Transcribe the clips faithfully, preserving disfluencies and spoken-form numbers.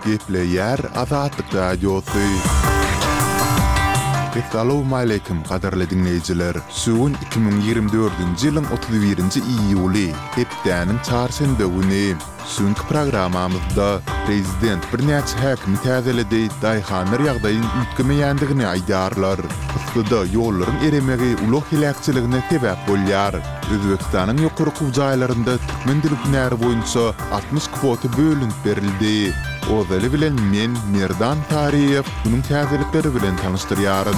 gepleyer Azatlyk radiosu. Assalamu alaykum qadarly dinleyijiler. Sugun iki bin ýygrimi dördünji ýylyň otuz birinji iýuly, hepdäniň çarşamba güni. Suňky programamyzda prezident birnäçe häkim täzeledi, daýhanlar ýagdaýyň ütgemeýändigini aýdarlar. Ýa-da ýollaryň eremegi ulug hilakçylygyna sebäp bolýar. Özbekistanyň ýokurky jaýlarynda türkmen dili hünäri boýunça altmış kwota bölünip berildi. Ozaly bilen men Merdan Tariýew bunyň täzelikleri bilen tanışdyrýaryn.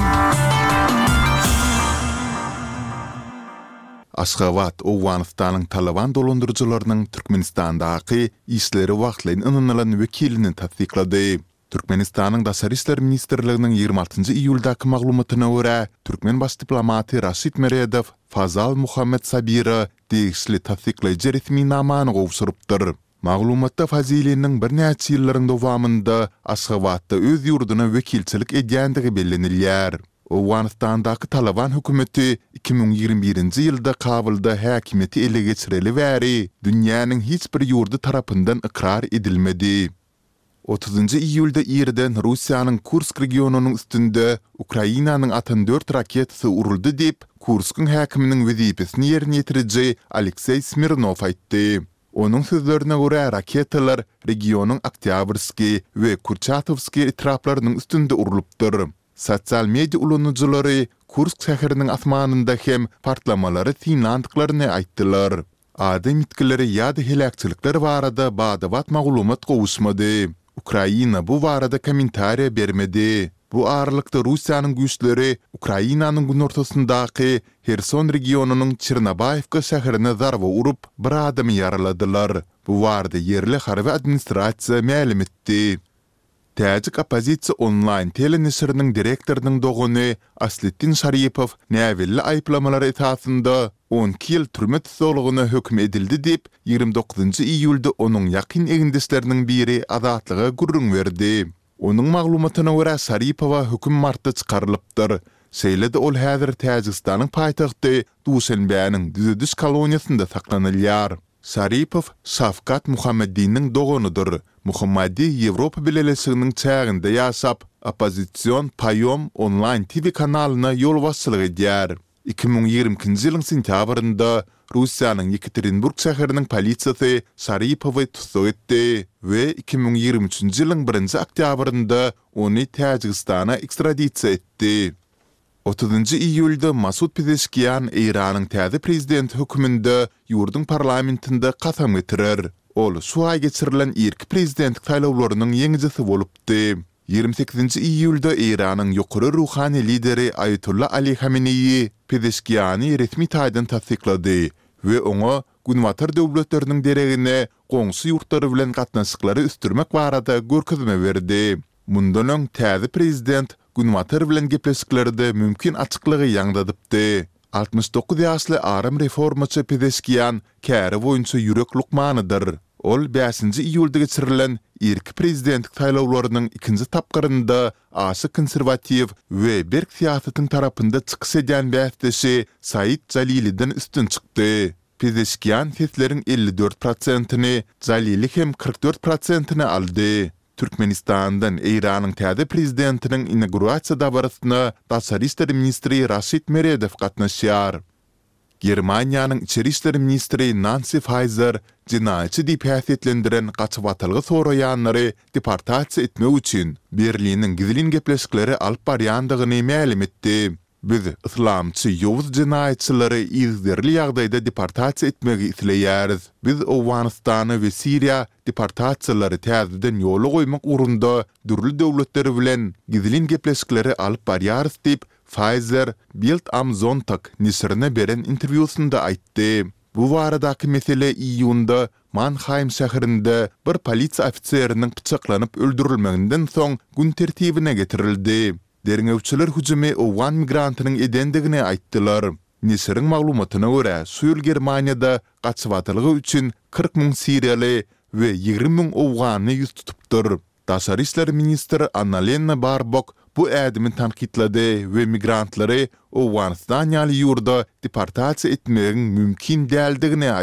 Aşgabat Owganystanyň Taliban dolandyrjylarynyň Türkmenistandaky işleri wagtlaryň ynanylan wekilini tasdiklady. Türkmenistanyň Daşary işler ministrliginiň ýygrimi altynjy iýuldaky maglumatyna görä, Türkmen baş diplomaty Raşid Meredow Fazal Muhammed Sabira degişli tasdiklaýjy resmi namany gowşurypdyr. Maglumatda Fazili'nin bir näçe ýyllaryň dowamında Aşgabatda öz ýurduna wekilçilik edýändigi bellenilýär. Owganystandaky Taliban hökümeti iki bin ýygrimi birinji ýylda Kabulda häkimeti ele geçireli bäri dünýäniň hiç bir ýurdu tarapyndan ikrar edilmedi. otuzunji iýulda ýerden Russiýanyň Kursk regionunyň üstünde Ukrainanyň atan dört raketisi uruldy dip Kursk'yň häkiminiň wezipesini ýerine ýetiriji Aleksey Smirnov aýtdy. Onun sözlerine göre raketalar regionun Oktyabrski ve Kurchatovski etraflarının üstünde urulupdyr. Sosial media ulanyjylary Kursk şäheriniň asmanynda hem partlamalary synlandyklaryny aýtdylar. Adam itkileri ýa-da helakçylyklar barada badabat maglumat gowuşmady. Ukraina bu barada kommentariýa bermedi. Bu aralykda Russiýanyň güýçleri Ukrainanyň günortasyndaky Herson regionunyň Çernobayevka şäherine zarba urup bir adamy yaraladylar. Bu barada yerli harby administrasiýa ma'lum etdi. Täjik opozisiýa online telenesiriniň direktorynyň dogany Asliddin Şaripow näwelli aýplamalary esasynda on iki ýyl türme tutulugyna hökm edildi dip ýygrimi dokuzunji iýulda onuň ýakyn egindeşleriniň biri azatlyga gurrun berdi. Onun maglumatyna görä Şaripowa hökm martda çykarylypdyr. Seýlede ol häzir Täjikistanyň paýtagty Duşanbeýanyň düzüdüş koloniýasynda saklanylýar. Şaripow Şafkat Muhammediniň doganydyr. Muhammedi Ýewropa Birleşiginiň çäginde ýaşap, Opozisiýon Payom online T V kanalyna ýol başçylyk edýär. iki bin ýygrimiňji ýylyň sentýabrynda Russiýanyň Yekaterinburg şäheriniň polisiýasy Şaripowy tutsak etdi we iki bin ýygrimi üçinji ýylyň birinji oktýabrynda ony Täjikistana ekstradisiýa etdi. otuzunji iýulda Masud Pezeshkian Iranyň täze prezidenti hökmünde ýurdun parlamentinde kasam getirer. Ol şu ay geçirilen ilk prezidentlik saýlawlarynyň ýeňijisi bolupdy. ýygrimi sekizinji iýulda Iranyň ýokary ruhany lideri Ayatollah Ali Khamenei Pezeshkiany resmi taýdan tasdiklady we oňa Günwatar döwletleriniň deregine goňşy ýurtlary bilen gatnaşyklary üstürmek barada görkezme berdi. Mundan öň täze prezident Günwatar bilen gepleşiklerde mümkin açyklygy ýaňdadypdy. altmış dokuz ýaşly aram reformaçy Pezeshkian käri boýunça ýürek lukmanydyr. Ol beşinji iýulda geçirilen ilk prezidentlik saýlawlarynyň ikinji tapgyrynda aşy konserwatiw we berk siýasatyň tarapynda çykyş edýän bäsdeşi Said Jalili'den üstün çykdy. Pezeshkian sesleriň elli dört prosentyny, Jalili hem kırk dört prosentyny aldy. Türkmenistandan Iranyň täze prezidentiniň inaugurasiýa dabarysyna Daşary işler ministri Raşid Meredow gatnaşýar. Germaniýanyň içeri işler ministri Nancy Faeser jinaýatçy diýip häsiýetlendiren gaçyp atylgy soraýanlary deportasiýa etmek üçin Berliniň gizlin gepleşikleri alyp barýandygyny ma'lum etdi. Biz islamçy ýowuz jinaýatçylary izlerli ýagdaýda deportasiýa etmegi isleýäris. Biz Owganystany we Siriýa deportasiýalary täzeden ýola goýmak urunda dürli döwletleri bilen gizlin gepleşikleri alyp barýarys diýip Pfizer Bild am Sonntag nisrine beren interwýusynda aýtdy. Bu baradaky mesele iýunda Mannheim şäherinde bir polisiýa ofitseriniň pyçaklanyp öldürilmeginden soň gün tertibine getirildi. Derňewçiler hüjümi Owgan migrantynyň edendigini aýtdylar. Nisriň maglumatyna görä, Suýul Germaniýada gaçyp atylgy üçin kırk miň Siriýaly we ýygrimi miň Owgany ýüz tutupdyr. Daşary işler ministri Annalena Baerbock bu ädimi tanqidlady we migrantlary Owganystan ýaly ýurda deportasiýa etmegiň mümkin däldigini